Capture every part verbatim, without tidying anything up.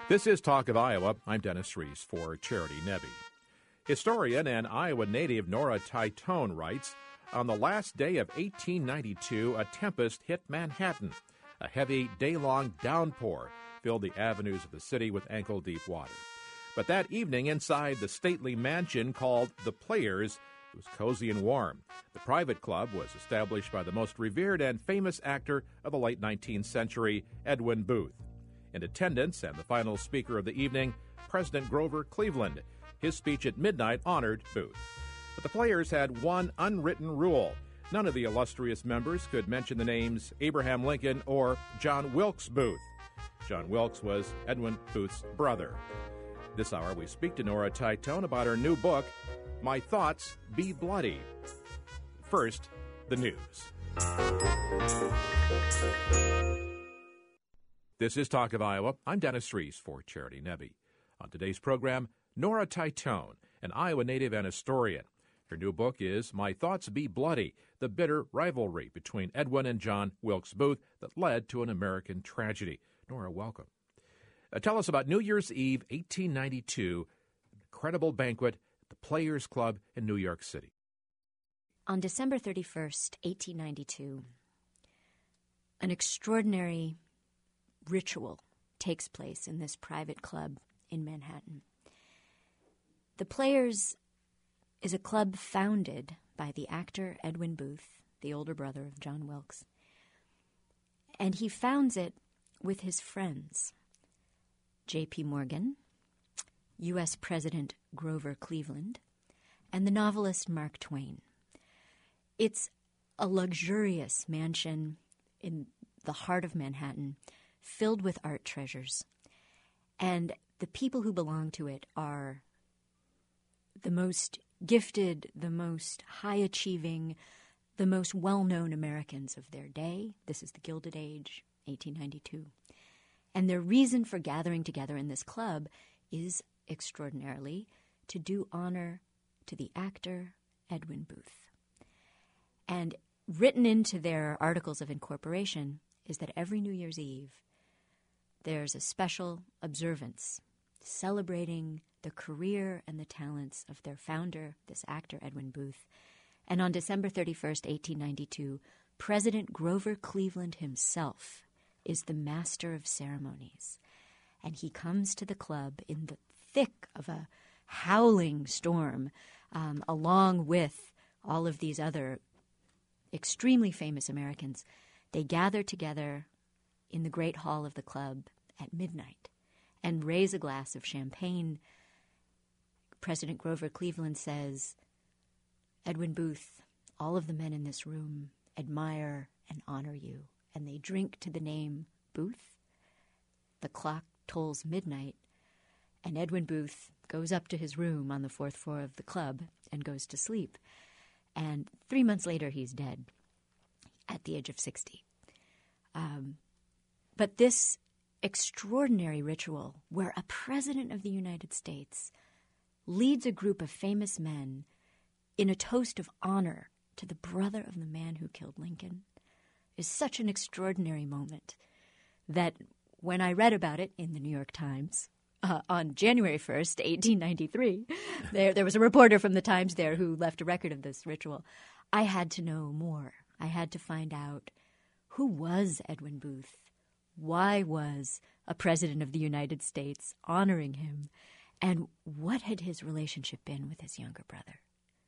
This is Talk of Iowa. I'm Dennis Reese for Charity Nebbe. Historian and Iowa native Nora Titone writes, on the last day of eighteen ninety-two, a tempest hit Manhattan. A heavy, day-long downpour filled the avenues of the city with ankle-deep water. But that evening, inside the stately mansion called The Players, it was cozy and warm. The private club was established by the most revered and famous actor of the late nineteenth century, Edwin Booth. In attendance and the final speaker of the evening, President Grover Cleveland. His speech at midnight honored Booth. But the Players had one unwritten rule. None of the illustrious members could mention the names Abraham Lincoln or John Wilkes Booth. John Wilkes was Edwin Booth's brother. This hour we speak to Nora Titone about her new book, My Thoughts Be Bloody. First, the news. This is Talk of Iowa. I'm Dennis Reese for Charity Nebbe. On today's program, Nora Titone, an Iowa native and historian. Her new book is My Thoughts Be Bloody, the bitter rivalry between Edwin and John Wilkes Booth that led to an American tragedy. Nora, welcome. Uh, tell us about New Year's Eve, eighteen ninety-two, an incredible banquet at the Players Club in New York City. On December thirty-first, eighteen ninety-two, an extraordinary ritual takes place in this private club in Manhattan. The Players is a club founded by the actor Edwin Booth, the older brother of John Wilkes. And he founds it with his friends, J P. Morgan, U S President Grover Cleveland, and the novelist Mark Twain. It's a luxurious mansion in the heart of Manhattan, filled with art treasures. And the people who belong to it are the most gifted, the most high-achieving, the most well-known Americans of their day. This is the Gilded Age, eighteen ninety-two. And their reason for gathering together in this club is, extraordinarily, to do honor to the actor Edwin Booth. And written into their articles of incorporation is that every New Year's Eve, there's a special observance celebrating the career and the talents of their founder, this actor, Edwin Booth. And on December thirty-first, eighteen ninety-two, President Grover Cleveland himself is the master of ceremonies. And he comes to the club in the thick of a howling storm, um, along with all of these other extremely famous Americans. They gather together in the great hall of the club at midnight and raise a glass of champagne. President Grover Cleveland says, Edwin Booth, all of the men in this room admire and honor you. And they drink to the name Booth. The clock tolls midnight, and Edwin Booth goes up to his room on the fourth floor of the club and goes to sleep. And three months later, he's dead at the age of sixty. Um, but this extraordinary ritual where a president of the United States leads a group of famous men in a toast of honor to the brother of the man who killed Lincoln is such an extraordinary moment that when I read about it in the New York Times uh, on January first, eighteen ninety-three, there, there was a reporter from the Times there who left a record of this ritual. I had to know more. I had to find out who was Edwin Booth? Why was a president of the United States honoring him? And what had his relationship been with his younger brother?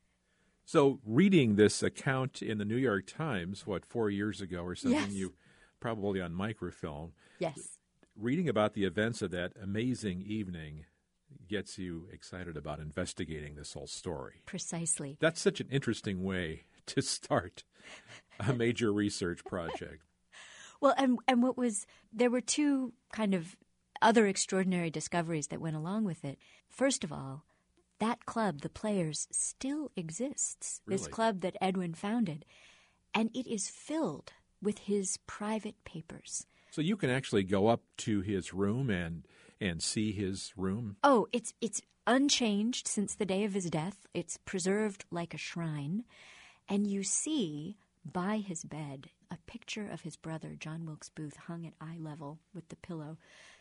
So reading this account in the New York Times, what, four years ago or something, Yes. you probably on microfilm. Yes. Reading about the events of that amazing evening gets you excited about investigating this whole story. Precisely. That's such an interesting way to start a major research project. Well, and and what was, there were two kind of other extraordinary discoveries that went along with it. First of all, that club, the Players, still exists. Really? This club that Edwin founded. And it is filled with his private papers. So you can actually go up to his room and and see his room? Oh, it's it's unchanged since the day of his death. It's preserved like a shrine. And you see by his bed a picture of his brother, John Wilkes Booth, hung at eye level with the pillow.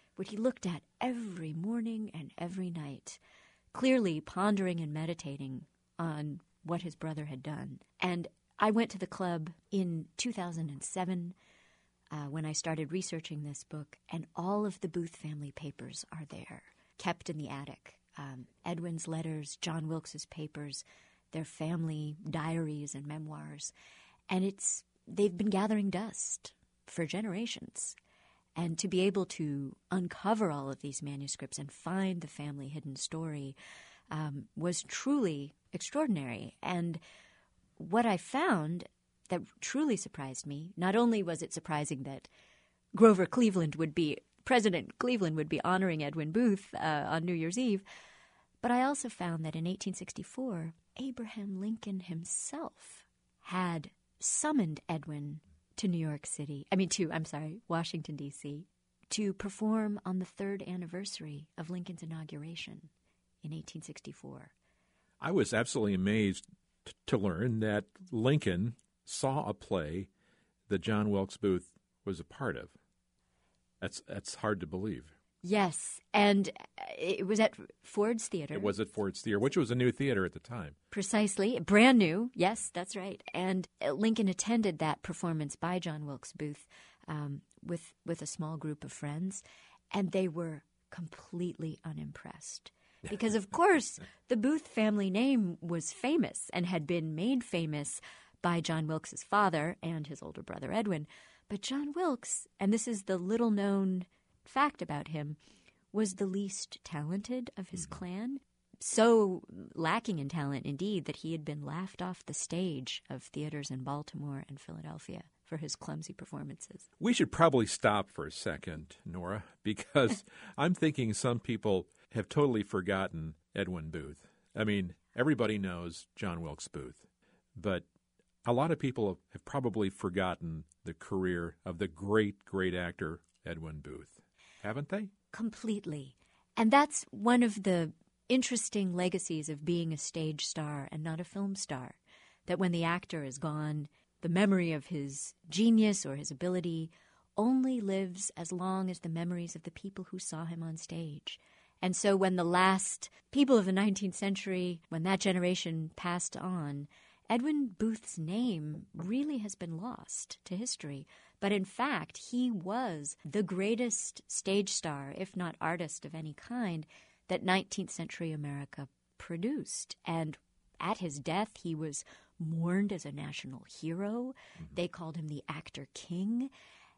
what he looked at every morning and every night, clearly pondering and meditating on what his brother had done. And I went to the club in two thousand seven uh, when I started researching this book, and all of the Booth family papers are there, kept in the attic. Um, Edwin's letters, John Wilkes's papers, their family diaries and memoirs. And it's they've been gathering dust for generations. And to be able to uncover all of these manuscripts and find the family hidden story um, was truly extraordinary. And what I found that truly surprised me, not only was it surprising that Grover Cleveland would be, President Cleveland would be honoring Edwin Booth uh, on New Year's Eve, but I also found that in eighteen sixty-four, Abraham Lincoln himself had summoned Edwin to New York City, I mean to, I'm sorry, Washington, D C, to perform on the third anniversary of Lincoln's inauguration in eighteen sixty-four. I was absolutely amazed t- to learn that Lincoln saw a play that John Wilkes Booth was a part of. That's that's hard to believe. Yes, and it was at Ford's Theater. It was at Ford's Theater, which was a new theater at the time. Precisely. Brand new. Yes, that's right. And Lincoln attended that performance by John Wilkes Booth um, with, with a small group of friends, and they were completely unimpressed. Because, of course, the Booth family name was famous and had been made famous by John Wilkes's father and his older brother Edwin. But John Wilkes, and this is the little-known fact about him, was the least talented of his clan, so lacking in talent indeed that he had been laughed off the stage of theaters in Baltimore and Philadelphia for his clumsy performances. We should probably stop for a second, Nora, because I'm thinking some people have totally forgotten Edwin Booth. I mean, everybody knows John Wilkes Booth, but a lot of people have probably forgotten the career of the great, great actor Edwin Booth. Haven't they? Completely. And that's one of the interesting legacies of being a stage star and not a film star, that when the actor is gone, the memory of his genius or his ability only lives as long as the memories of the people who saw him on stage. And so when the last people of the nineteenth century, when that generation passed on, Edwin Booth's name really has been lost to history. But in fact, he was the greatest stage star, if not artist of any kind, that nineteenth century America produced. And at his death, he was mourned as a national hero. Mm-hmm. They called him the actor king.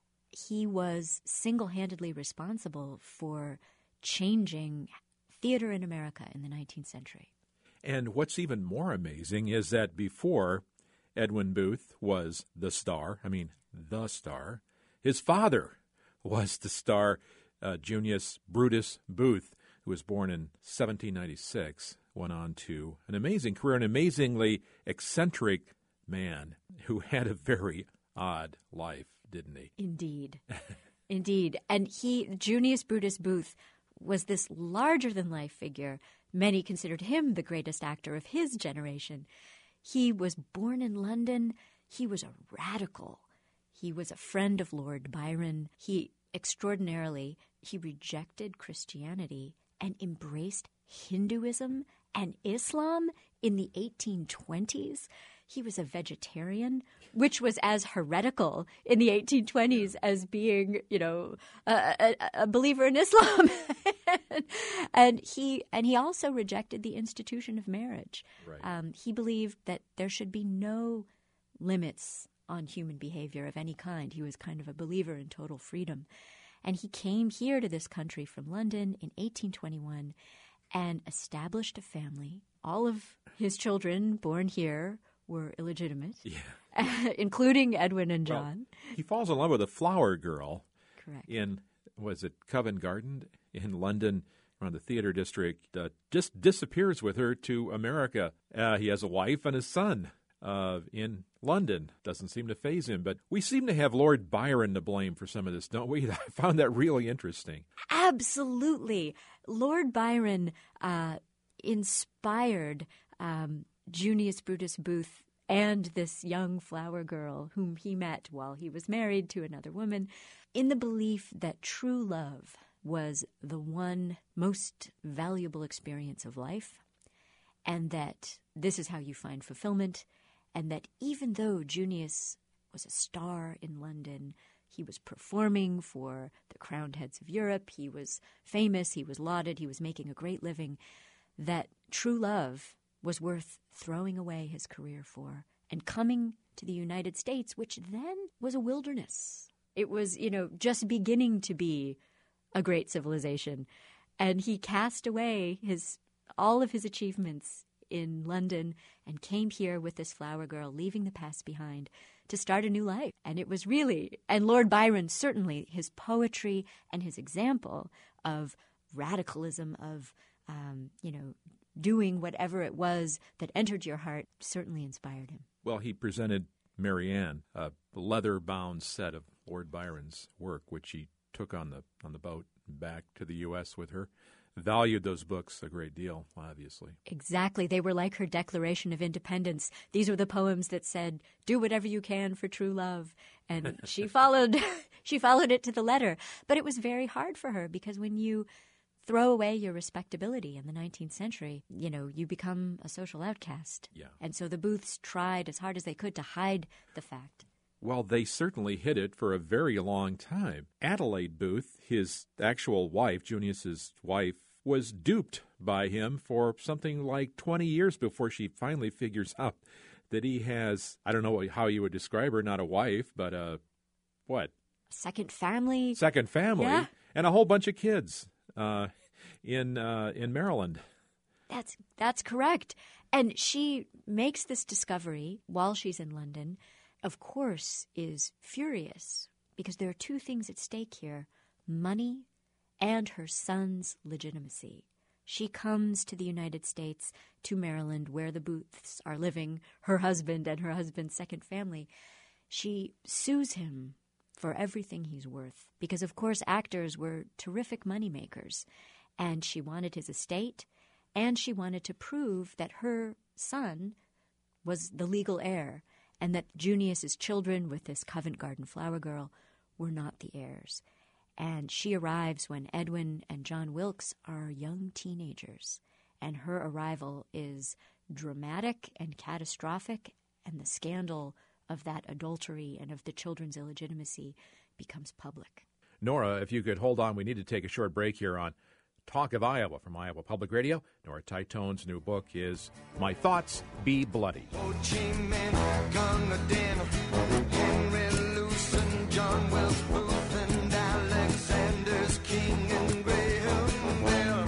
He was single-handedly responsible for changing theater in America in the nineteenth century. And what's even more amazing is that before Edwin Booth was the star, I mean, the star, his father was the star, uh, Junius Brutus Booth, who was born in seventeen ninety-six, went on to an amazing career, an amazingly eccentric man who had a very odd life, didn't he? Indeed. Indeed. And he, Junius Brutus Booth, was this larger-than-life figure. Many considered him the greatest actor of his generation. He was born in London. He was a radical. He was a friend of Lord Byron. He extraordinarily, he rejected Christianity and embraced Hinduism and Islam in the eighteen twenties. He was a vegetarian, which was as heretical in the eighteen twenties as being, you know, a, a, a believer in Islam. and he and he also rejected the institution of marriage. Right. Um, he believed that there should be no limits on human behavior of any kind. He was kind of a believer in total freedom. And he came here to this country from London in eighteen twenty-one and established a family. All of his children born here were illegitimate, yeah. including Edwin and John. Well, he falls in love with a flower girl. Correct. In, was it Covent Garden in London, around the theater district, uh, just disappears with her to America. Uh, he has a wife and a son uh, in London. Doesn't seem to faze him, but we seem to have Lord Byron to blame for some of this, don't we? I found that really interesting. Absolutely. Lord Byron uh, inspired um, Junius Brutus Booth and this young flower girl whom he met while he was married to another woman in the belief that true love was the one most valuable experience of life, and that this is how you find fulfillment, and that even though Junius was a star in London, he was performing for the crowned heads of Europe, he was famous, he was lauded, he was making a great living, that true love was worth throwing away his career for and coming to the United States, which then was a wilderness. It was, you know, just beginning to be a great civilization. And he cast away his all of his achievements in London and came here with this flower girl, leaving the past behind to start a new life. And it was really, and Lord Byron, certainly his poetry and his example of radicalism, of, um, you know, doing whatever it was that entered your heart certainly inspired him. Well, he presented Marianne a leather-bound set of Lord Byron's work, which he took on the on the boat back to the U S with her. Valued those books a great deal, obviously. Exactly. They were like her Declaration of Independence. These were the poems that said, do whatever you can for true love. And she followed she followed it to the letter. But it was very hard for her because when you throw away your respectability in the nineteenth century, you know, you become a social outcast. Yeah. And so the Booths tried as hard as they could to hide the fact. Well, they certainly hid it for a very long time. Adelaide Booth, his actual wife, Junius's wife, was duped by him for something like twenty years before she finally figures out that he has, I don't know how you would describe her, not a wife, but a, what? Second family. Second family. Yeah. And a whole bunch of kids uh, in uh, in Maryland. That's that's correct. And she makes this discovery while she's in London, of course, is furious because there are two things at stake here, money and her son's legitimacy. She comes to the United States, to Maryland, where the Booths are living, her husband and her husband's second family. She sues him for everything he's worth because, of course, actors were terrific moneymakers, and she wanted his estate, and she wanted to prove that her son was the legal heir and that Junius's children with this Covent Garden flower girl were not the heirs. And she arrives when Edwin and John Wilkes are young teenagers, and her arrival is dramatic and catastrophic, and the scandal of that adultery and of the children's illegitimacy becomes public. Nora, if you could hold on, we need to take a short break here on Talk of Iowa from Iowa Public Radio. Nora Titone's new book is My Thoughts Be Bloody. Ho Chi Minh, Gun Dinner, Henry Luce, John Wells Booth, and Alexander's King and Graham Bell.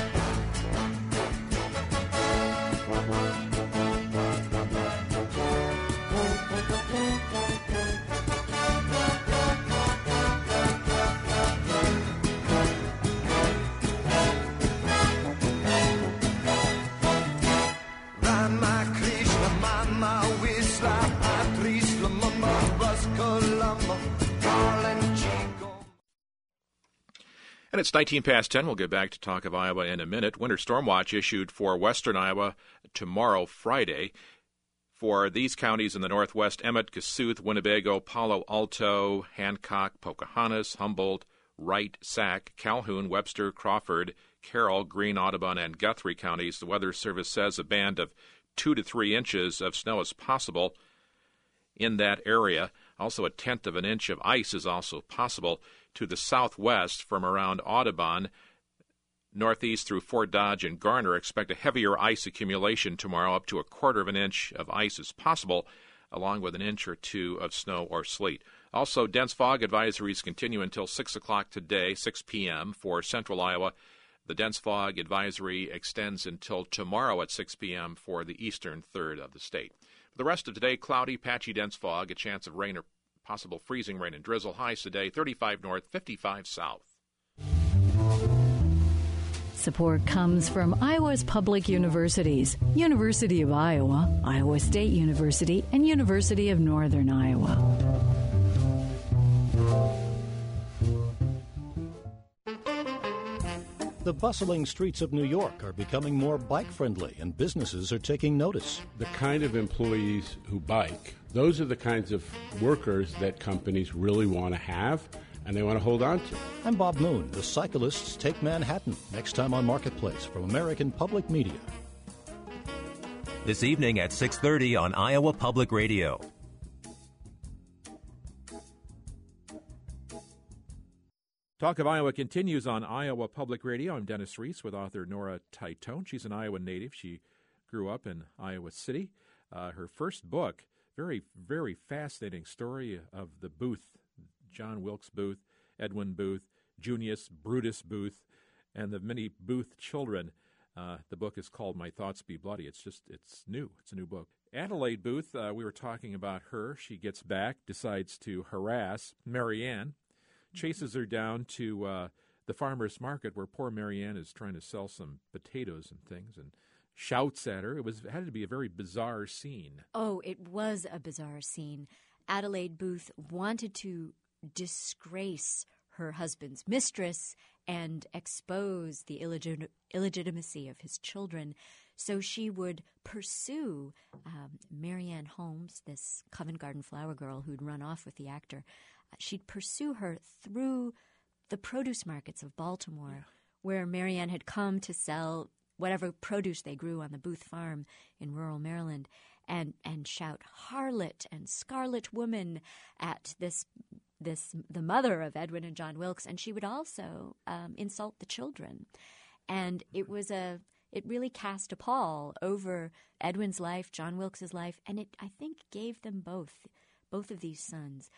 And it's nineteen past ten. We'll get back to Talk of Iowa in a minute. Winter Storm Watch issued for western Iowa tomorrow, Friday. For these counties in the northwest, Emmett, Kossuth, Winnebago, Palo Alto, Hancock, Pocahontas, Humboldt, Wright, Sac, Calhoun, Webster, Crawford, Carroll, Greene, Audubon, and Guthrie counties. The Weather Service says a band of two to three inches of snow is possible in that area. Also, a tenth of an inch of ice is also possible to the southwest from around Audubon, northeast through Fort Dodge and Garner. Expect a heavier ice accumulation tomorrow. Up to a quarter of an inch of ice is possible, along with an inch or two of snow or sleet. Also, dense fog advisories continue until six o'clock today, six p.m. for central Iowa. The dense fog advisory extends until tomorrow at six p.m. for the eastern third of the state. For the rest of today, cloudy, patchy, dense fog, a chance of rain or possible freezing rain and drizzle. Highs today, thirty-five north, fifty-five south. Support comes from Iowa's public universities, University of Iowa, Iowa State University, and University of Northern Iowa. The bustling streets of New York are becoming more bike-friendly, and businesses are taking notice. The kind of employees who bike, those are the kinds of workers that companies really want to have, and they want to hold on to. I'm Bob Moon. The Cyclists Take Manhattan, next time on Marketplace from American Public Media. This evening at six thirty on Iowa Public Radio. Talk of Iowa continues on Iowa Public Radio. I'm Dennis Reese with author Nora Titone. She's an Iowa native. She grew up in Iowa City. Uh, her first book, very, very fascinating story of the Booth, John Wilkes Booth, Edwin Booth, Junius Brutus Booth, and the many Booth children. Uh, the book is called My Thoughts Be Bloody. It's just, it's new. It's a new book. Adelaide Booth, uh, we were talking about her. She gets back, decides to harass Marianne, chases her down to uh, the farmer's market where poor Marianne is trying to sell some potatoes and things, and shouts at her. It was it had to be a very bizarre scene. Oh, it was a bizarre scene. Adelaide Booth wanted to disgrace her husband's mistress and expose the illegit- illegitimacy of his children. So she would pursue um, Marianne Holmes, this Covent Garden flower girl who'd run off with the actor. Uh, she'd pursue her through the produce markets of Baltimore, yeah. where Marianne had come to sell whatever produce they grew on the Booth farm in rural Maryland, and, and shout harlot and scarlet woman at this this the mother of Edwin and John Wilkes, and she would also um, insult the children. And it was a it really cast a pall over Edwin's life, John Wilkes's life, and it I think gave them both, both of these sons,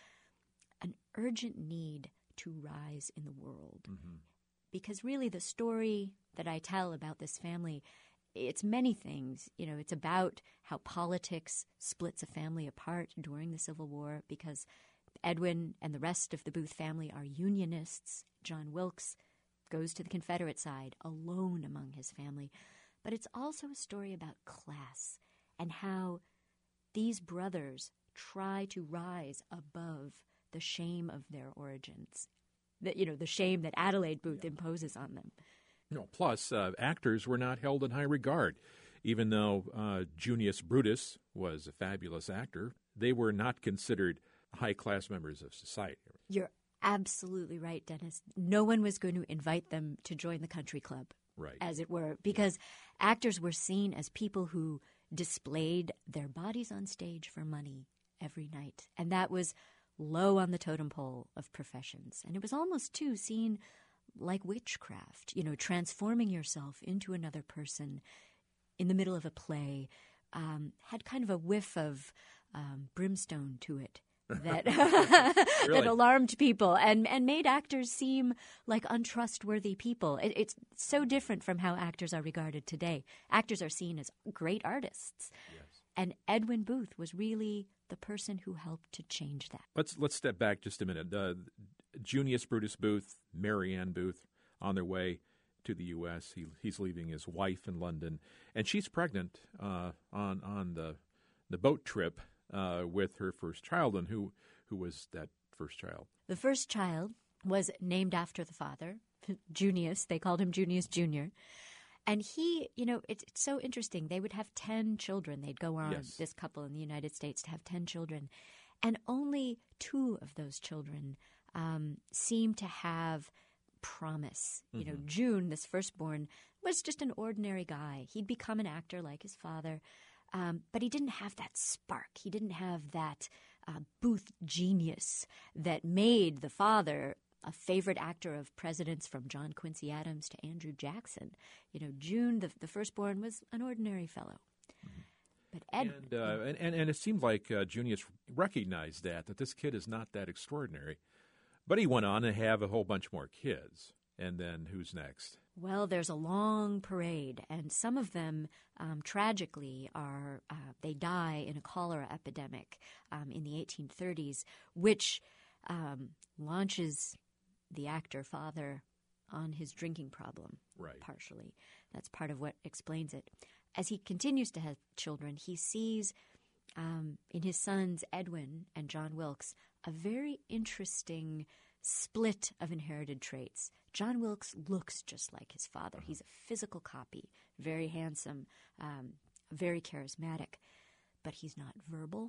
an urgent need to rise in the world. Mm-hmm. Because really the story that I tell about this family, it's many things. You know, it's about how politics splits a family apart during the Civil War, because Edwin and the rest of the Booth family are Unionists. John Wilkes goes to the Confederate side alone among his family. But it's also a story about class and how these brothers try to rise above the shame of their origins, that you know, the shame that Adelaide Booth imposes on them. No, plus, uh, actors were not held in high regard. Even though uh, Junius Brutus was a fabulous actor, they were not considered high-class members of society. You're absolutely right, Dennis. No one was going to invite them to join the country club, right, as it were, because actors were seen as people who displayed their bodies on stage for money every night. And that was low on the totem pole of professions. And it was almost, too, seen like witchcraft, you know, transforming yourself into another person in the middle of a play, um, had kind of a whiff of um, brimstone to it that really? that alarmed people and, and made actors seem like untrustworthy people. It, it's so different from how actors are regarded today. Actors are seen as great artists. Yes. And Edwin Booth was really the person who helped to change that. Let's let's step back just a minute. Uh, Junius Brutus Booth, Marianne Booth, on their way to the U S He he's leaving his wife in London, and she's pregnant uh, on on the the boat trip uh, with her first child. And who who was that first child? The first child was named after the father, Junius. They called him Junius Junior And he, you know, it's, it's so interesting. They would have ten children. They'd go on, yes. this couple in the United States, to have ten children. And only two of those children um, seem to have promise. Mm-hmm. You know, June, this firstborn, was just an ordinary guy. He'd become an actor like his father, um, but he didn't have that spark. He didn't have that uh, Booth genius that made the father a favorite actor of presidents from John Quincy Adams to Andrew Jackson. You know, June, the, the firstborn, was an ordinary fellow. Mm-hmm. But Ed, and, uh, and, and and it seemed like uh, Junius recognized that, that this kid is not that extraordinary. But he went on to have a whole bunch more kids. And then who's next? Well, there's a long parade, and some of them, um, tragically, are uh, they die in a cholera epidemic um, in the eighteen thirties, which um, launches the actor father on his drinking problem, right. partially. That's part of what explains it. As he continues to have children, he sees um, in his sons Edwin and John Wilkes a very interesting split of inherited traits. John Wilkes looks just like his father. He's a physical copy, very handsome, um, very charismatic, but he's not verbal.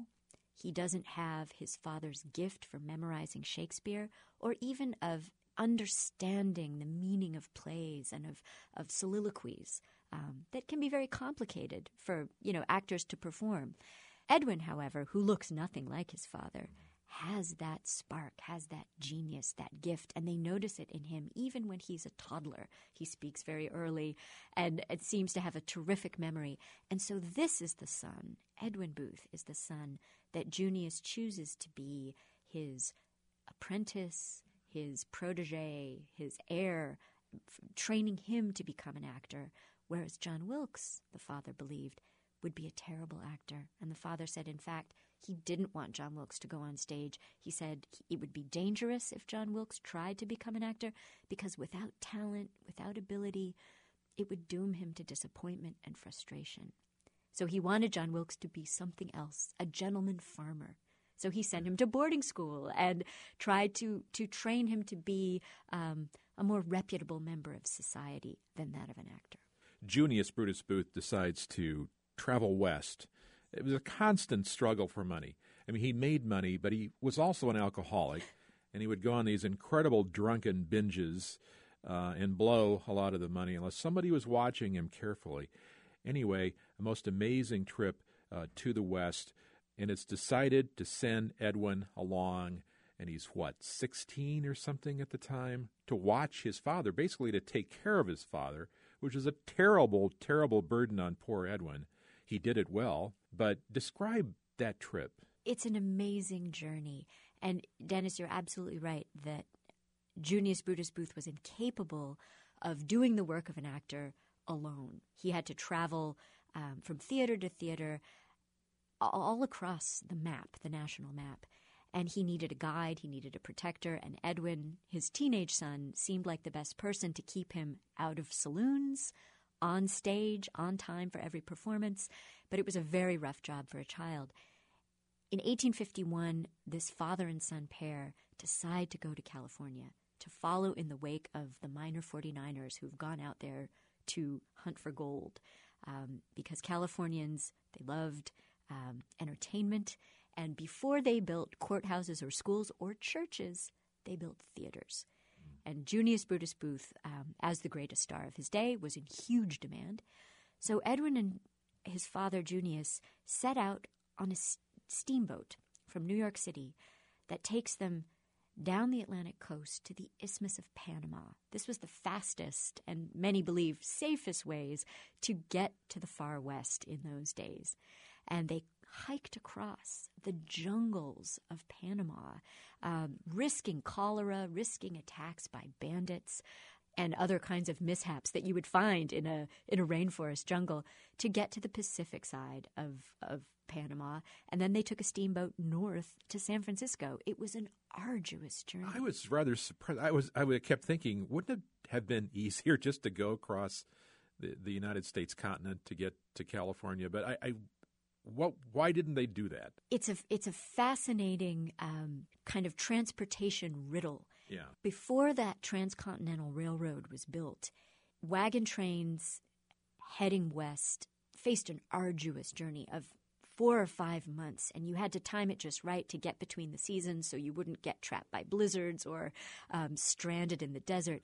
He doesn't have his father's gift for memorizing Shakespeare or even of understanding the meaning of plays and of, of soliloquies um, that can be very complicated for, you know, actors to perform. Edwin, however, who looks nothing like his father, has that spark, has that genius, that gift, and they notice it in him even when he's a toddler. He speaks very early and it seems to have a terrific memory. And so this is the son, Edwin Booth is the son that Junius chooses to be his apprentice, his protege, his heir, f- training him to become an actor, whereas John Wilkes, the father believed, would be a terrible actor. And the father said, in fact, he didn't want John Wilkes to go on stage. He said it would be dangerous if John Wilkes tried to become an actor because without talent, without ability, it would doom him to disappointment and frustration. So he wanted John Wilkes to be something else, a gentleman farmer. So he sent him to boarding school and tried to, to train him to be um, a more reputable member of society than that of an actor. Junius Brutus Booth decides to travel west. It was a constant struggle for money. I mean, he made money, but he was also an alcoholic, and he would go on these incredible drunken binges uh, and blow a lot of the money unless somebody was watching him carefully. Anyway, a most amazing trip uh, to the west, and it's decided to send Edwin along, and he's, what, sixteen or something at the time, to watch his father, basically to take care of his father, which is a terrible, terrible burden on poor Edwin. He did it well, but describe that trip. It's an amazing journey. And Dennis, you're absolutely right that Junius Brutus Booth was incapable of doing the work of an actor alone. He had to travel um, from theater to theater all across the map, the national map. And he needed a guide, he needed a protector, and Edwin, his teenage son, seemed like the best person to keep him out of saloons, on stage, on time for every performance. But it was a very rough job for a child. In eighteen fifty-one, this father and son pair decide to go to California to follow in the wake of the minor forty-niners who've gone out there to hunt for gold. Um, because Californians, they loved um, entertainment. And before they built courthouses or schools or churches, they built theaters. And Junius Brutus Booth, um, as the greatest star of his day, was in huge demand. So Edwin and his father, Junius, set out on a s- steamboat from New York City that takes them down the Atlantic coast to the Isthmus of Panama. This was the fastest and, many believe, safest ways to get to the far west in those days. And they hiked across the jungles of Panama, um, risking cholera, risking attacks by bandits, and other kinds of mishaps that you would find in a in a rainforest jungle to get to the Pacific side of, of Panama. And then they took a steamboat north to San Francisco. It was an arduous journey. I was rather surprised. I was I kept thinking, wouldn't it have been easier just to go across the, the United States continent to get to California? But I, I What? Why didn't they do that? It's a it's a fascinating um, kind of transportation riddle. Yeah. Before that transcontinental railroad was built, wagon trains heading west faced an arduous journey of four or five months, and you had to time it just right to get between the seasons so you wouldn't get trapped by blizzards or um, stranded in the desert.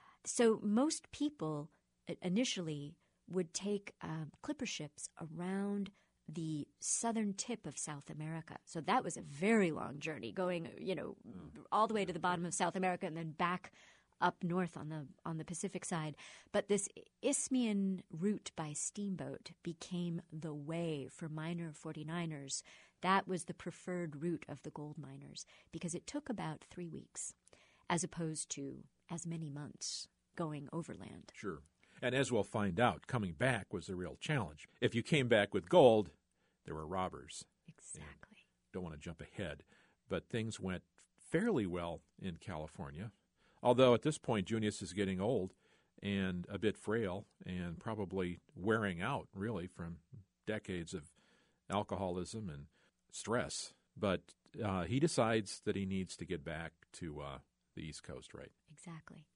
So most people initially would take um, clipper ships around the southern tip of South America. So that was a very long journey, going, you know, all the way to the bottom of South America and then back up north on the on the Pacific side. But this Isthmian route by steamboat became the way for minor forty-niners. That was the preferred route of the gold miners because it took about three weeks as opposed to as many months going overland. Sure. And as we'll find out, coming back was the real challenge. If you came back with gold, there were robbers. Exactly. And don't want to jump ahead, but things went fairly well in California. Although at this point, Junius is getting old and a bit frail and probably wearing out, really, from decades of alcoholism and stress. But uh, he decides that he needs to get back to uh, the East Coast, right? Exactly.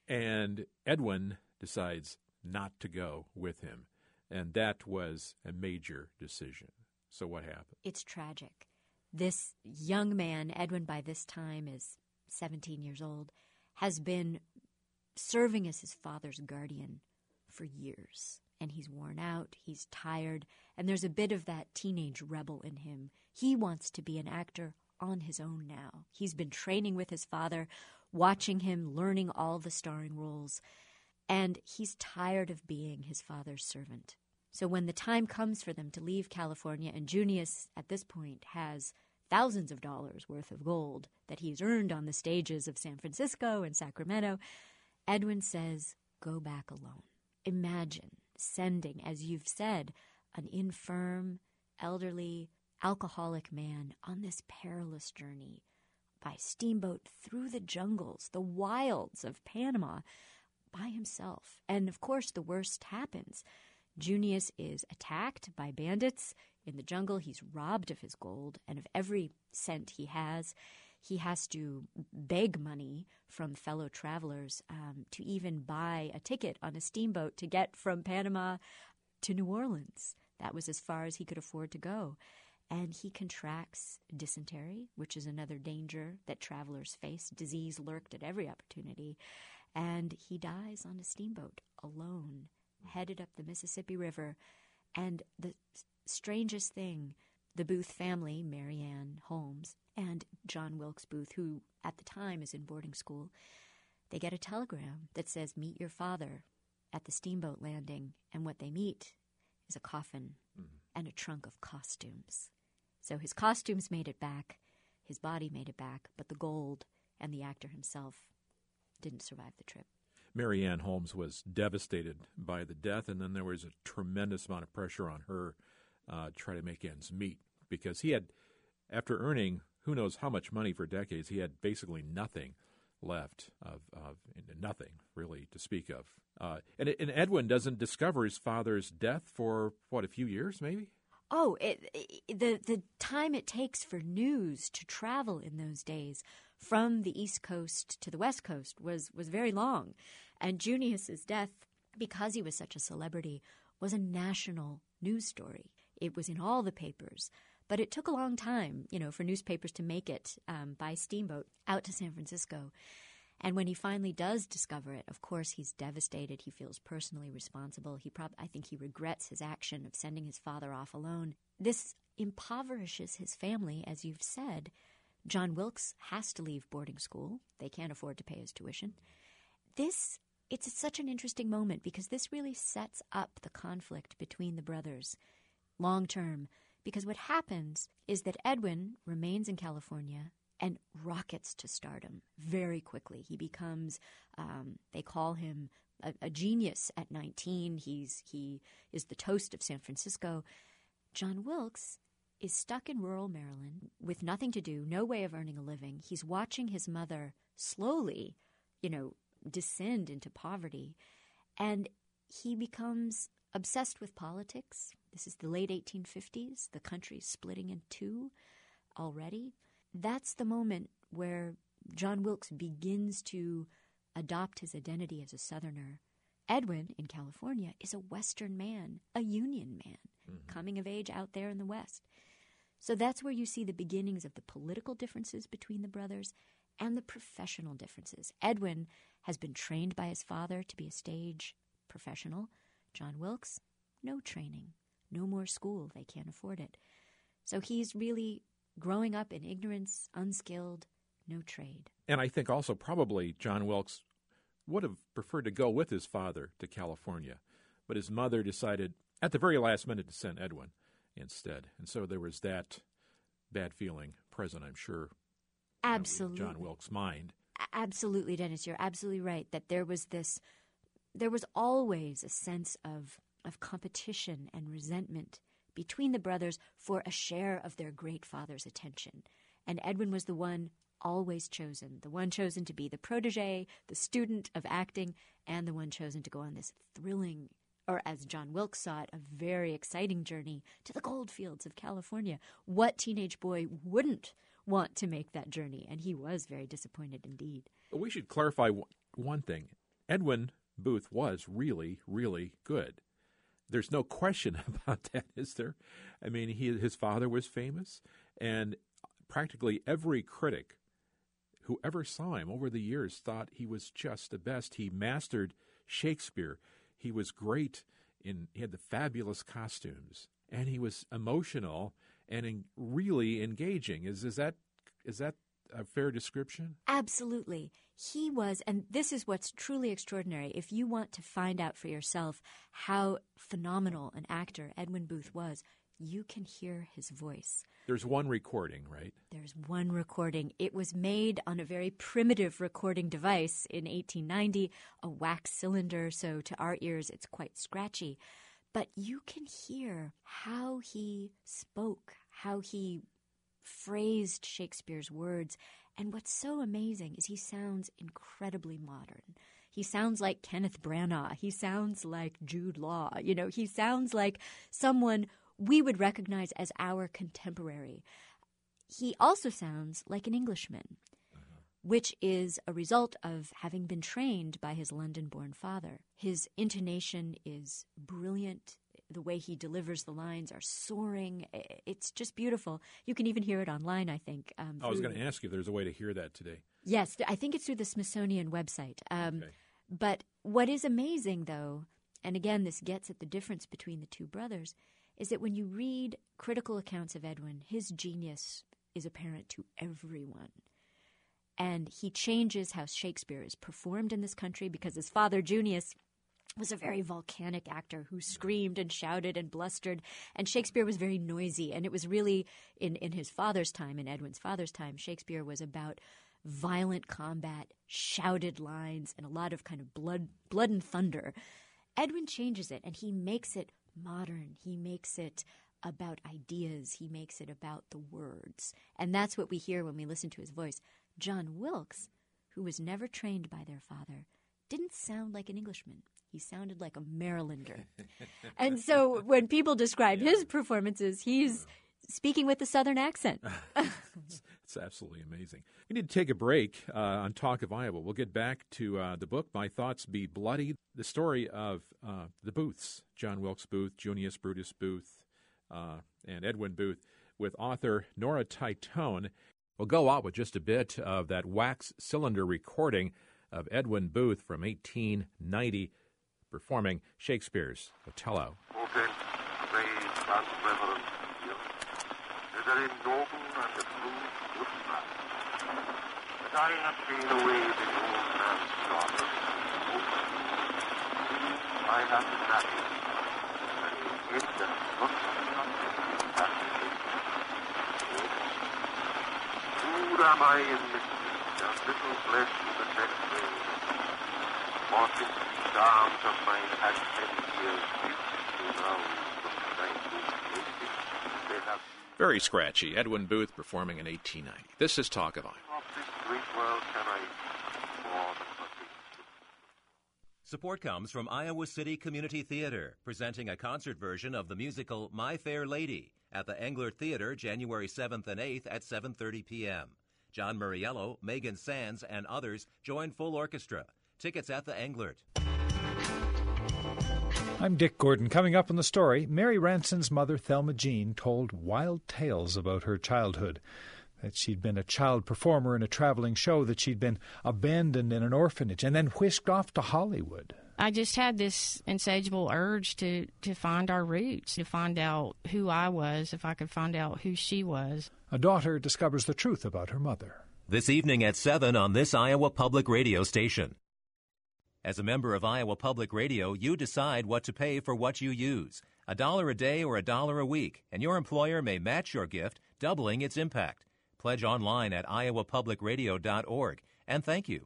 And Edwin decides not to go with him. And that was a major decision. So what happened? It's tragic. This young man, Edwin by this time is seventeen years old, has been serving as his father's guardian for years. And he's worn out, he's tired, and there's a bit of that teenage rebel in him. He wants to be an actor on his own now. He's been training with his father, watching him, learning all the starring roles, and he's tired of being his father's servant. So when the time comes for them to leave California, and Junius at this point has thousands of dollars worth of gold that he's earned on the stages of San Francisco and Sacramento, Edwin says, go back alone. Imagine sending, as you've said, an infirm, elderly, alcoholic man on this perilous journey by steamboat through the jungles, the wilds of Panama, by himself. And of course, the worst happens. Junius is attacked by bandits in the jungle. He's robbed of his gold and of every cent he has. He has to beg money from fellow travelers um, to even buy a ticket on a steamboat to get from Panama to New Orleans. That was as far as he could afford to go. And he contracts dysentery, which is another danger that travelers face. Disease lurked at every opportunity. And he dies on a steamboat alone, headed up the Mississippi River. And the strangest thing, the Booth family, Mary Ann Holmes, and John Wilkes Booth, who at the time is in boarding school, they get a telegram that says, meet your father at the steamboat landing. And what they meet is a coffin mm-hmm. and a trunk of costumes. So his costumes made it back, his body made it back, but the gold and the actor himself didn't survive the trip. Mary Ann Holmes was devastated by the death, and then there was a tremendous amount of pressure on her uh, to try to make ends meet, because he had, after earning who knows how much money for decades, he had basically nothing left of, of nothing really to speak of. Uh, and, and Edwin doesn't discover his father's death for, what, a few years maybe? Oh, it, it, the the time it takes for news to travel in those days from the East Coast to the West Coast was, was very long. And Junius's death, because he was such a celebrity, was a national news story. It was in all the papers. But it took a long time, you know, for newspapers to make it um, by steamboat out to San Francisco. And when he finally does discover it, of course, he's devastated. He feels personally responsible. He prob- I think he regrets his action of sending his father off alone. This impoverishes his family, as you've said. John Wilkes has to leave boarding school. They can't afford to pay his tuition. This, it's such an interesting moment because this really sets up the conflict between the brothers long term. Because what happens is that Edwin remains in California and rockets to stardom very quickly. He becomes, um, they call him a, a genius at nineteen. He's he is the toast of San Francisco. John Wilkes is stuck in rural Maryland with nothing to do, no way of earning a living. He's watching his mother slowly, you know, descend into poverty. And he becomes obsessed with politics. This is the late eighteen fifties. The country's splitting in two already. That's the moment where John Wilkes begins to adopt his identity as a Southerner. Edwin, in California, is a Western man, a Union man, mm-hmm. coming of age out there in the West. So that's where you see the beginnings of the political differences between the brothers and the professional differences. Edwin has been trained by his father to be a stage professional. John Wilkes, no training, no more school. They can't afford it. So he's really growing up in ignorance, unskilled, no trade. And I think also probably John Wilkes would have preferred to go with his father to California, but his mother decided at the very last minute to send Edwin instead. And so there was that bad feeling present, I'm sure. Absolutely. You know, in John Wilkes' mind. Absolutely, Dennis. You're absolutely right that there was this, there was always a sense of, of competition and resentment between the brothers for a share of their great father's attention. And Edwin was the one always chosen, the one chosen to be the protege, the student of acting, and the one chosen to go on this thrilling, or as John Wilkes saw it, a very exciting journey to the gold fields of California. What teenage boy wouldn't want to make that journey? And he was very disappointed indeed. We should clarify one thing. Edwin Booth was really, really good. There's no question about that, is there? I mean, he, his father was famous, and practically every critic who ever saw him over the years thought he was just the best. He mastered Shakespeare. He was great in, he had the fabulous costumes, and he was emotional and in, really engaging. Is is that is that a fair description? Absolutely. He was, and this is what's truly extraordinary. If you want to find out for yourself how phenomenal an actor Edwin Booth was, you can hear his voice. There's one recording, right? There's one recording. It was made on a very primitive recording device in eighteen ninety, a wax cylinder, so to our ears it's quite scratchy. But you can hear how he spoke, how he phrased Shakespeare's words. And what's so amazing is he sounds incredibly modern. He sounds like Kenneth Branagh. He sounds like Jude Law. You know, he sounds like someone we would recognize as our contemporary. He also sounds like an Englishman, uh-huh. which is a result of having been trained by his London-born father. His intonation is brilliant. The way he delivers the lines are soaring. It's just beautiful. You can even hear it online, I think. Um, I was going to ask you if there's a way to hear that today. Yes, I think it's through the Smithsonian website. Um, okay. But what is amazing, though, and again, this gets at the difference between the two brothers, is that when you read critical accounts of Edwin, his genius is apparent to everyone. And he changes how Shakespeare is performed in this country because his father, Junius, was a very volcanic actor who screamed and shouted and blustered, and Shakespeare was very noisy. And it was really, in, in his father's time, in Edwin's father's time, Shakespeare was about violent combat, shouted lines, and a lot of kind of blood, blood and thunder. Edwin changes it, and he makes it modern. He makes it about ideas. He makes it about the words. And that's what we hear when we listen to his voice. John Wilkes, who was never trained by their father, didn't sound like an Englishman. He sounded like a Marylander. And so when people describe yeah. his performances, he's speaking with a Southern accent. it's, it's absolutely amazing. We need to take a break uh, on Talk of Iowa. We'll get back to uh, the book, My Thoughts Be Bloody, the story of uh, the Booths, John Wilkes Booth, Junius Brutus Booth, uh, and Edwin Booth, with author Nora Titone. We'll go out with just a bit of that wax cylinder recording of Edwin Booth from eighteen ninety, performing Shakespeare's Othello. O then, brave and reverend here, a very noble and approved good man, that I have been away the old man's daughter, I have married, and he hid that look not in that Who am I in midst of little flesh in the next way? For since the arms of my had ten years reached to now from nineteen eighty, they have... Very scratchy. Edwin Booth performing in eighteen ninety. This is Talk of Iowa. Of this great world can I more than nothing. Support comes from Iowa City Community Theater, presenting a concert version of the musical My Fair Lady at the Englert Theater January seventh and eighth at seven thirty p.m. John Muriello, Megan Sands, and others join full orchestra. Tickets at the Englert. I'm Dick Gordon. Coming up in the story, Mary Ranson's mother, Thelma Jean, told wild tales about her childhood. That she'd been a child performer in a traveling show, that she'd been abandoned in an orphanage and then whisked off to Hollywood. I just had this insatiable urge to, to find our roots, to find out who I was, if I could find out who she was. A daughter discovers the truth about her mother. This evening at seven on this Iowa Public Radio station. As a member of Iowa Public Radio, you decide what to pay for what you use. A dollar a day or a dollar a week, and your employer may match your gift, doubling its impact. Pledge online at iowa public radio dot org. And thank you.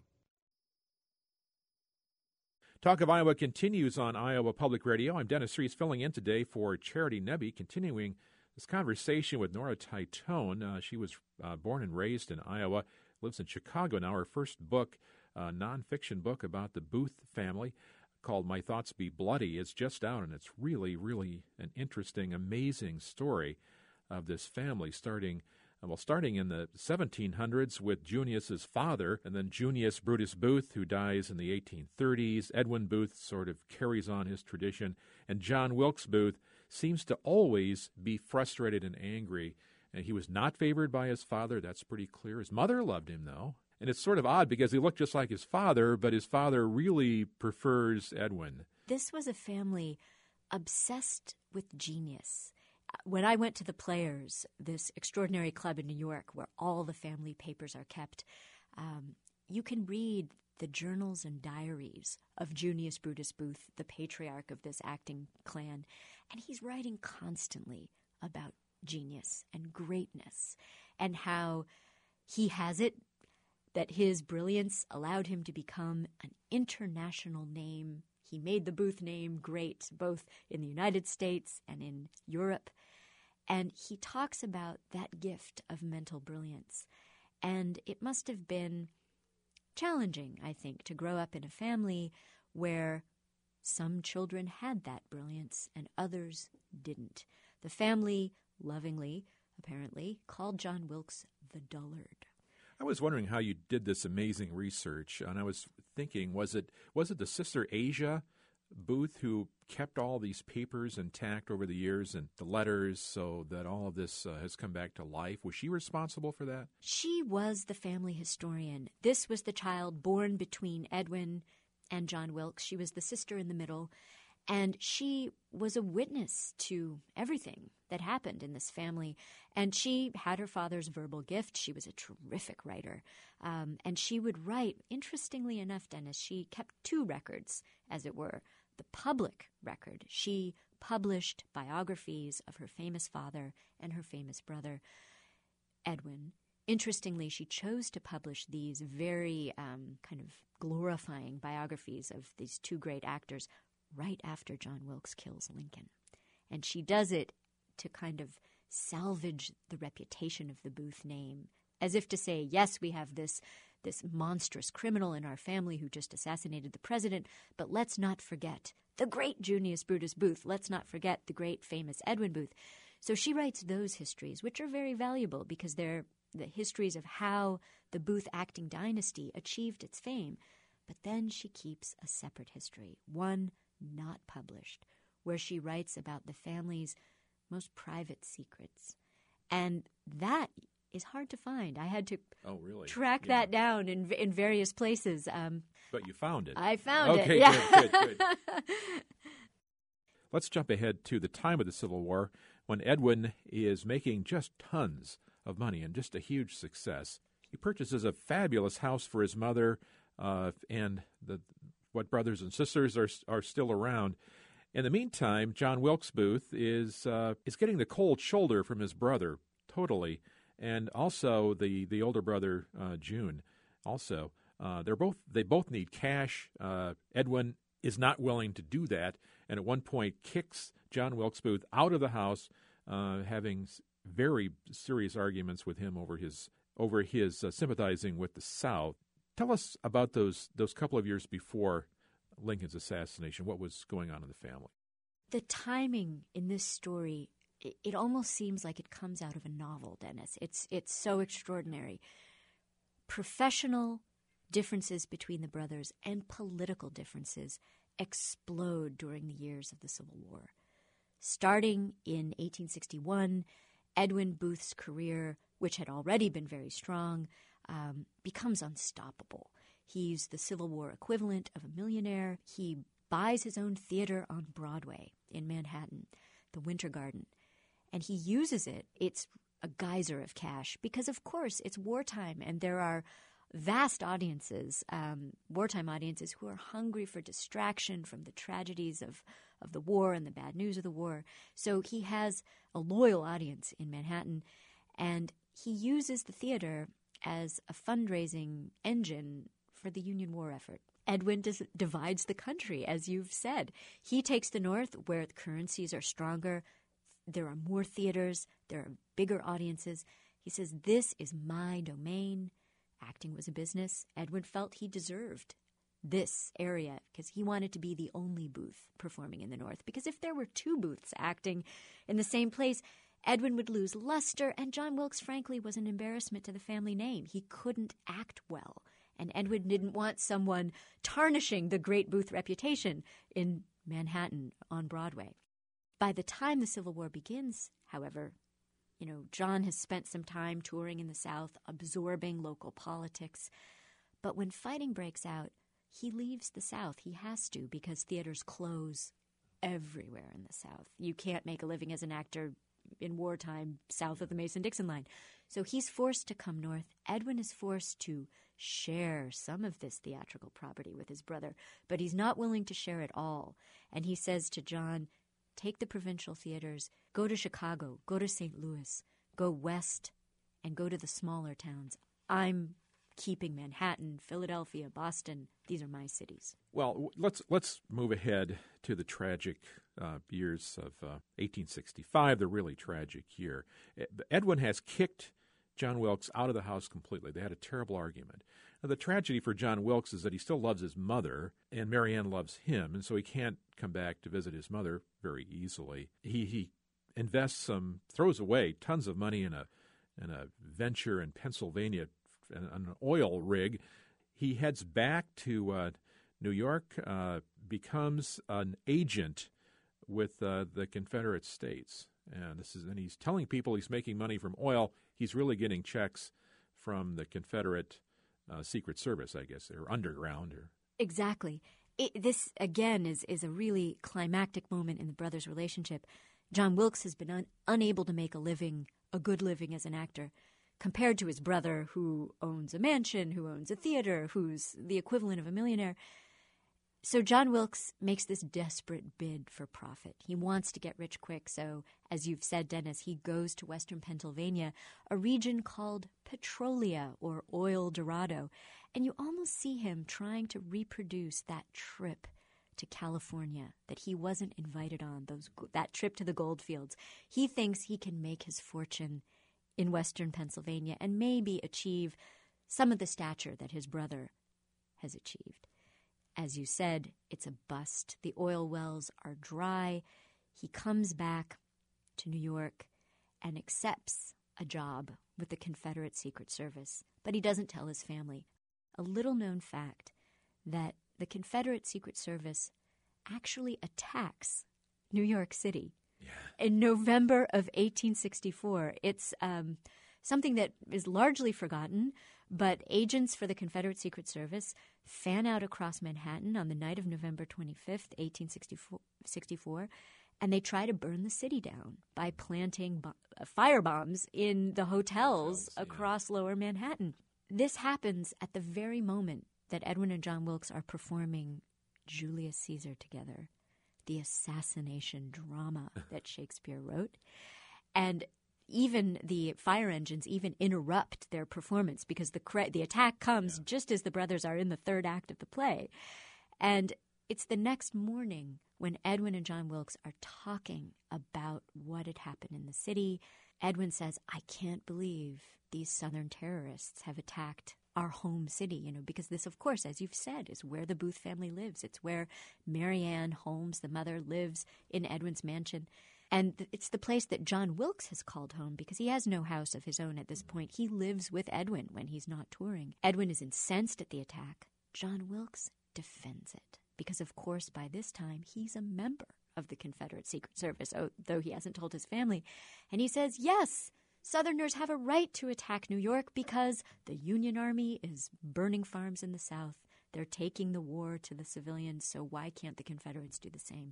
Talk of Iowa continues on Iowa Public Radio. I'm Dennis Reese, filling in today for Charity Nebbe, continuing this conversation with Nora Titone. Uh, she was uh, born and raised in Iowa, lives in Chicago now. Her first book, a nonfiction book about the Booth family, called My Thoughts Be Bloody, is just out, and it's really, really an interesting, amazing story of this family, starting well, starting in the seventeen hundreds with Junius's father, and then Junius Brutus Booth, who dies in the eighteen thirties. Edwin Booth sort of carries on his tradition, and John Wilkes Booth seems to always be frustrated and angry And he was not favored by his father. That's pretty clear. His mother loved him, though. And it's sort of odd because he looked just like his father, but his father really prefers Edwin. This was a family obsessed with genius. When I went to the Players, this extraordinary club in New York where all the family papers are kept, um, you can read the journals and diaries of Junius Brutus Booth, the patriarch of this acting clan, and he's writing constantly about genius and greatness and how he has it that his brilliance allowed him to become an international name. He made the Booth name great both in the United States and in Europe. And he talks about that gift of mental brilliance. And it must have been challenging, I think, to grow up in a family where some children had that brilliance and others didn't. The family lovingly, apparently, called John Wilkes the dullard. I was wondering how you did this amazing research, and I was thinking, was it was it the sister Asia Booth who kept all these papers intact over the years and the letters so that all of this uh, has come back to life? Was she responsible for that? She was the family historian. This was the child born between Edwin and John Wilkes. She was the sister in the middle, and she was a witness to everything that happened in this family. And she had her father's verbal gift. She was a terrific writer. Um, and she would write, interestingly enough, Dennis, she kept two records, as it were. The public record. She published biographies of her famous father and her famous brother, Edwin. Interestingly, she chose to publish these very um, kind of glorifying biographies of these two great actors right after John Wilkes kills Lincoln. And she does it to kind of salvage the reputation of the Booth name, as if to say, yes, we have this this monstrous criminal in our family who just assassinated the president, but let's not forget the great Junius Brutus Booth. Let's not forget the great famous Edwin Booth. So she writes those histories, which are very valuable because they're the histories of how the Booth acting dynasty achieved its fame. But then she keeps a separate history, one not published, where she writes about the family's most private secrets. And that is hard to find. I had to oh, really? track yeah. that down in in various places. Um, but you found it. I found okay, it. Yeah. good, good, good. Let's jump ahead to the time of the Civil War when Edwin is making just tons of money and just a huge success. He purchases a fabulous house for his mother, uh, and the what brothers and sisters are are still around. In the meantime, John Wilkes Booth is uh, is getting the cold shoulder from his brother, totally, and also the the older brother uh, June. Also, uh, they're both they both need cash. Uh, Edwin is not willing to do that, and at one point kicks John Wilkes Booth out of the house, uh, having very serious arguments with him over his over his uh, sympathizing with the South. Tell us about those those couple of years before Lincoln's assassination. What was going on in the family? The timing in this story, it, it almost seems like it comes out of a novel, Dennis. It's it's so extraordinary. Professional differences between the brothers and political differences explode during the years of the Civil War. Starting in eighteen sixty-one, Edwin Booth's career, which had already been very strong, um, becomes unstoppable. He's the Civil War equivalent of a millionaire. He buys his own theater on Broadway in Manhattan, the Winter Garden, and he uses it. It's a geyser of cash because, of course, it's wartime, and there are vast audiences, um, wartime audiences, who are hungry for distraction from the tragedies of, of the war and the bad news of the war. So he has a loyal audience in Manhattan, and he uses the theater as a fundraising engine for the Union War effort. Edwin dis- divides the country, as you've said. He takes the North, where the currencies are stronger. There are more theaters. There are bigger audiences. He says, this is my domain. Acting was a business. Edwin felt he deserved this area because he wanted to be the only Booth performing in the North. Because if there were two Booths acting in the same place, Edwin would lose luster, and John Wilkes, frankly, was an embarrassment to the family name. He couldn't act well, and Edwin didn't want someone tarnishing the great Booth reputation in Manhattan on Broadway. By the time the Civil War begins, however, You know, John has spent some time touring in the South, absorbing local politics. But when fighting breaks out, he leaves the South. He has to, because theaters close everywhere in the South. You can't make a living as an actor in wartime south of the Mason-Dixon line. So he's forced to come north. Edwin is forced to share some of this theatrical property with his brother, but he's not willing to share it all. And he says to John, take the provincial theaters, go to Chicago, go to Saint Louis, go west, and go to the smaller towns. I'm keeping Manhattan, Philadelphia, Boston. These are my cities. Well, let's let's move ahead to the tragic uh, years of uh, eighteen sixty-five, the really tragic year. Edwin has kicked John Wilkes out of the house completely. They had a terrible argument. Now, the tragedy for John Wilkes is that he still loves his mother, and Mary Ann loves him, and so he can't come back to visit his mother very easily. He he invests some, throws away tons of money in a in a venture in Pennsylvania, an oil rig. He heads back to uh, New York, uh, becomes an agent with uh, the Confederate States, and this is and he's telling people he's making money from oil. He's really getting checks from the Confederate uh, Secret Service, I guess, or underground. Or exactly. It, this again is is a really climactic moment in the brothers' relationship. John Wilkes has been un- unable to make a living, a good living as an actor, compared to his brother, who owns a mansion, who owns a theater, who's the equivalent of a millionaire. So John Wilkes makes this desperate bid for profit. He wants to get rich quick, so, as you've said, Dennis, he goes to western Pennsylvania, a region called Petrolia, or Oil Dorado, and you almost see him trying to reproduce that trip to California that he wasn't invited on, those that trip to the goldfields. He thinks he can make his fortune in western Pennsylvania and maybe achieve some of the stature that his brother has achieved. As you said, it's a bust. The oil wells are dry. He comes back to New York and accepts a job with the Confederate Secret Service, but he doesn't tell his family. A little-known fact that the Confederate Secret Service actually attacks New York City. Yeah. In November of eighteen sixty-four. It's um, something that is largely forgotten, but agents for the Confederate Secret Service fan out across Manhattan on the night of November twenty-fifth, eighteen sixty-four, and they try to burn the city down by planting bo- fire bombs in the hotels yeah. across Lower Manhattan. This happens at the very moment that Edwin and John Wilkes are performing Julius Caesar together, the assassination drama that Shakespeare wrote. And even the fire engines even interrupt their performance because the cra- the attack comes yeah. just as the brothers are in the third act of the play. And it's the next morning when Edwin and John Wilkes are talking about what had happened in the city. Edwin says, I can't believe these Southern terrorists have attacked our home city, you know, because this, of course, as you've said, is where the Booth family lives. It's where Mary Ann Holmes, the mother, lives in Edwin's mansion. And th- it's the place that John Wilkes has called home because he has no house of his own at this point. He lives with Edwin when he's not touring. Edwin is incensed at the attack. John Wilkes defends it because, of course, by this time, he's a member of the Confederate Secret Service, though he hasn't told his family. And he says, yes, Southerners have a right to attack New York because the Union Army is burning farms in the South. They're taking the war to the civilians, so why can't the Confederates do the same?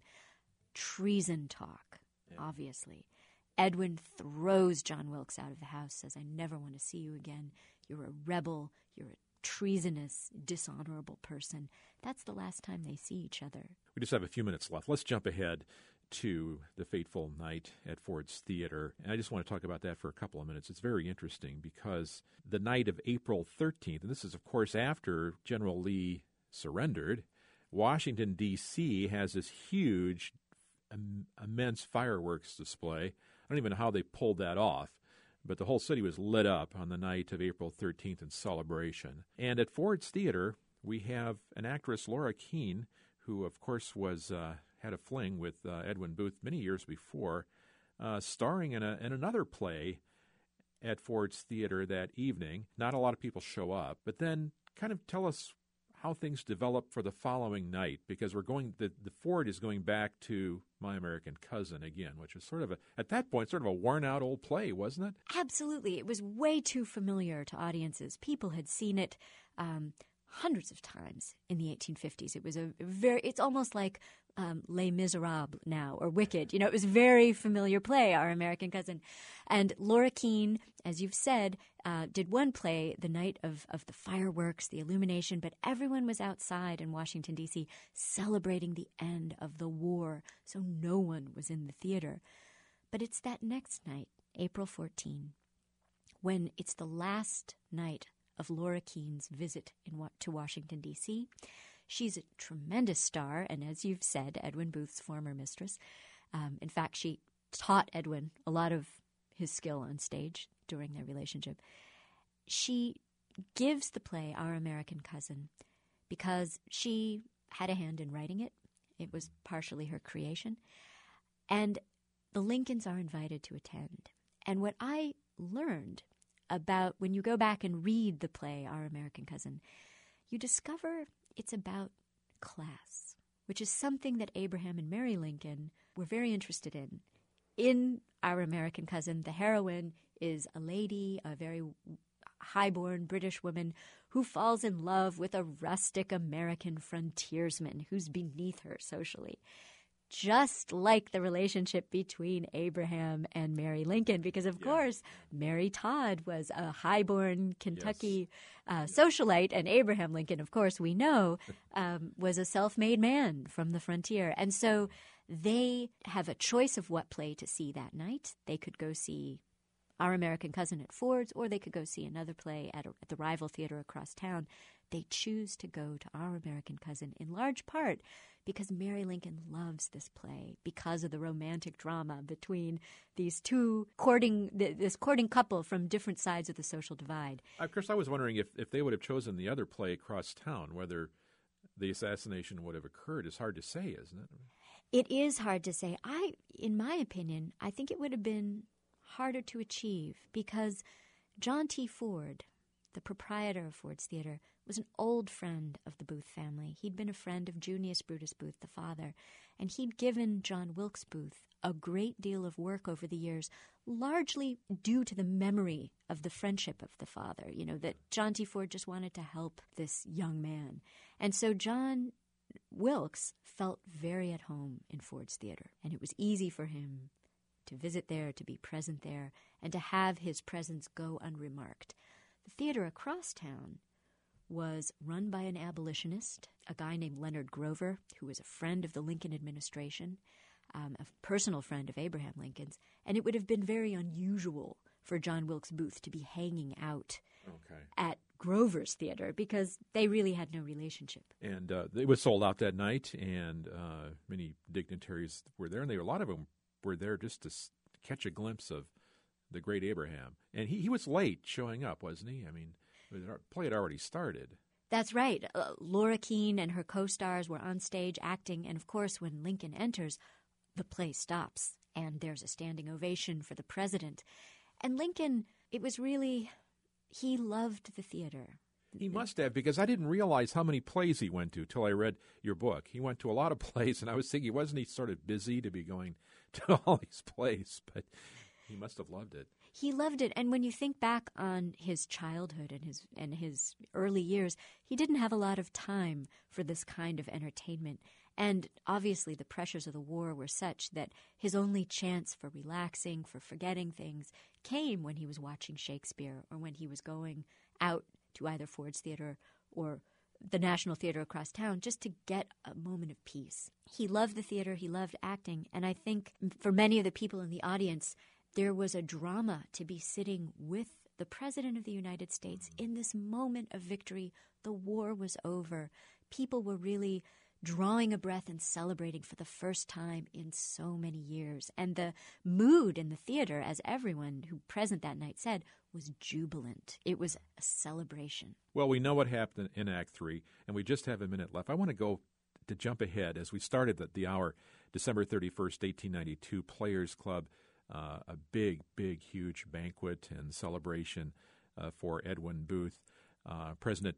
Treason talk, yeah. obviously. Edwin throws John Wilkes out of the house, says, I never want to see you again. You're a rebel. You're a treasonous, dishonorable person. That's the last time they see each other. We just have a few minutes left. Let's jump ahead to the fateful night at Ford's Theater. And I just want to talk about that for a couple of minutes. It's very interesting because the night of April thirteenth, and this is, of course, after General Lee surrendered, Washington, D C has this huge, um, immense fireworks display. I don't even know how they pulled that off, but the whole city was lit up on the night of April thirteenth in celebration. And at Ford's Theater, we have an actress, Laura Keene, who, of course, was uh, had a fling with uh, Edwin Booth many years before, uh, starring in, a, in another play at Ford's Theater that evening. Not a lot of people show up, but then kind of tell us how things develop for the following night, because we're going the, the Ford is going back to My American Cousin again, which was sort of a, at that point, sort of a worn out old play, wasn't it? Absolutely. It was way too familiar to audiences. People had seen it um, hundreds of times in the eighteen fifties. It was a very, it's almost like um, Les Miserables now, or Wicked. You know, it was a very familiar play, Our American Cousin. And Laura Keene, as you've said, uh, did one play the night of, of the fireworks, the illumination, but everyone was outside in Washington, D C celebrating the end of the war, so no one was in the theater. But it's that next night, April fourteenth, when it's the last night of Laura Keene's visit in wa- to Washington, D C She's a tremendous star, and as you've said, Edwin Booth's former mistress. Um, in fact, she taught Edwin a lot of his skill on stage during their relationship. She gives the play Our American Cousin because she had a hand in writing it. It was partially her creation. And the Lincolns are invited to attend. And what I learned about when you go back and read the play Our American Cousin, you discover it's about class, which is something that Abraham and Mary Lincoln were very interested in. In Our American Cousin, the heroine is a lady, a very high-born British woman who falls in love with a rustic American frontiersman who's beneath her socially. Just like the relationship between Abraham and Mary Lincoln, because, of yeah. course, Mary Todd was a high-born Kentucky yes. uh, socialite, and Abraham Lincoln, of course, we know, um, was a self-made man from the frontier. And so they have a choice of what play to see that night. They could go see Our American Cousin at Ford's, or they could go see another play at, a, at the rival theater across town. They choose to go to Our American Cousin in large part because Mary Lincoln loves this play because of the romantic drama between these two courting, this courting couple from different sides of the social divide. Of course, I was wondering if, if they would have chosen the other play across town, whether the assassination would have occurred. It's hard to say, isn't it? It is hard to say. I, in my opinion, I think it would have been harder to achieve because John T. Ford, the proprietor of Ford's Theater, was an old friend of the Booth family. He'd been a friend of Junius Brutus Booth, the father, and he'd given John Wilkes Booth a great deal of work over the years, largely due to the memory of the friendship of the father, you know, that John T. Ford just wanted to help this young man. And so John Wilkes felt very at home in Ford's Theater, and it was easy for him to visit there, to be present there, and to have his presence go unremarked. The theater across town was run by an abolitionist, a guy named Leonard Grover, who was a friend of the Lincoln administration, um, a personal friend of Abraham Lincoln's, and it would have been very unusual for John Wilkes Booth to be hanging out okay. at Grover's Theater because they really had no relationship. And uh, it was sold out that night, and uh, many dignitaries were there, and they, a lot of them were there just to s- catch a glimpse of the great Abraham. And he, he was late showing up, wasn't he? I mean, the play had already started. That's right. Uh, Laura Keene and her co-stars were on stage acting, and of course, when Lincoln enters, the play stops, and there's a standing ovation for the president. And Lincoln, it was really, he loved the theater. He must have, because I didn't realize how many plays he went to till I read your book. He went to a lot of plays, and I was thinking, wasn't he sort of busy to be going to all these plays? But he must have loved it. He loved it, and when you think back on his childhood and his and his early years, he didn't have a lot of time for this kind of entertainment. And obviously the pressures of the war were such that his only chance for relaxing, for forgetting things, came when he was watching Shakespeare or when he was going out to either Ford's Theater or the National Theater across town just to get a moment of peace. He loved the theater, he loved acting, and I think for many of the people in the audience, there was a drama to be sitting with the President of the United States in this moment of victory. The war was over. People were really drawing a breath and celebrating for the first time in so many years. And the mood in the theater, as everyone who present that night said, was jubilant. It was a celebration. Well, we know what happened in Act Three, and we just have a minute left. I want to go to jump ahead as we started the, the hour, December thirty-first, eighteen ninety-two, Players Club. Uh, a big, big, huge banquet and celebration uh, for Edwin Booth. Uh, President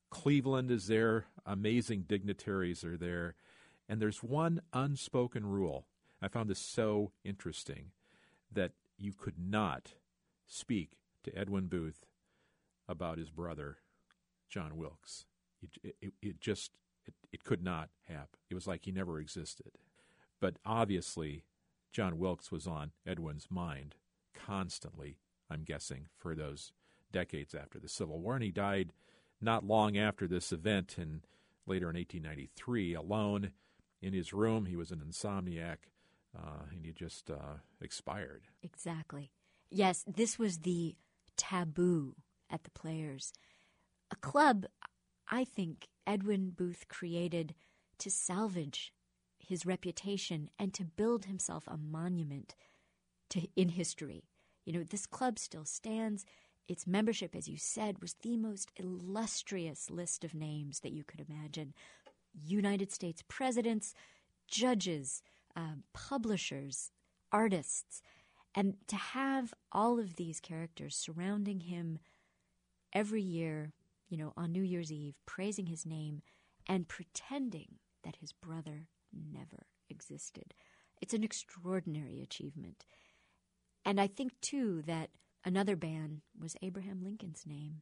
Cleveland is there. Amazing dignitaries are there. And there's one unspoken rule. I found this so interesting, that you could not speak to Edwin Booth about his brother, John Wilkes. It, it, it just, it, it could not happen. It was like he never existed. But obviously, John Wilkes was on Edwin's mind constantly, I'm guessing, for those decades after the Civil War. And he died not long after this event, and later in eighteen ninety-three, alone in his room. He was an insomniac, uh, and he just uh, expired. Exactly. Yes, this was the taboo at the Players. A club, I think, Edwin Booth created to salvage his reputation and to build himself a monument to in history. You know, this club still stands. Its membership, as you said, was the most illustrious list of names that you could imagine. United States presidents, judges, um, publishers, artists. And to have all of these characters surrounding him every year, you know, on New Year's Eve, praising his name and pretending that his brother never existed. It's an extraordinary achievement. And I think, too, that another ban was Abraham Lincoln's name.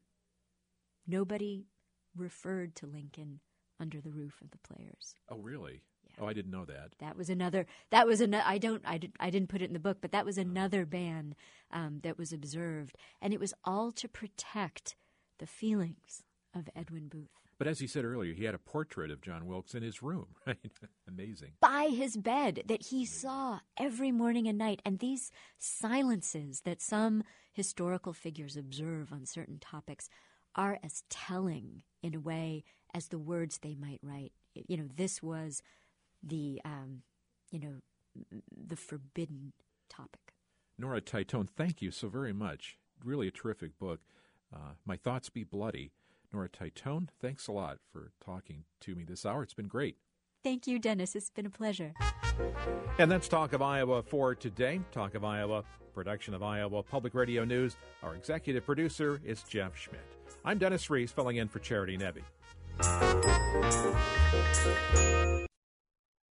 Nobody referred to Lincoln under the roof of the Players. Oh, really? Yeah. Oh, I didn't know that. That was another. That was another. I don't. I, did, I didn't put it in the book, but that was another ban um, that was observed, and it was all to protect the feelings of Edwin Booth. But as he said earlier, he had a portrait of John Wilkes in his room, right? Amazing. By his bed that he saw every morning and night. And these silences that some historical figures observe on certain topics are as telling, in a way, as the words they might write. You know, this was the, um, you know, the forbidden topic. Nora Titone, thank you so very much. Really a terrific book. Uh, My Thoughts Be Bloody. Nora Titone, thanks a lot for talking to me this hour. It's been great. Thank you, Dennis. It's been a pleasure. And that's Talk of Iowa for today. Talk of Iowa, production of Iowa Public Radio News. Our executive producer is Jeff Schmidt. I'm Dennis Reese, filling in for Charity Nebbe.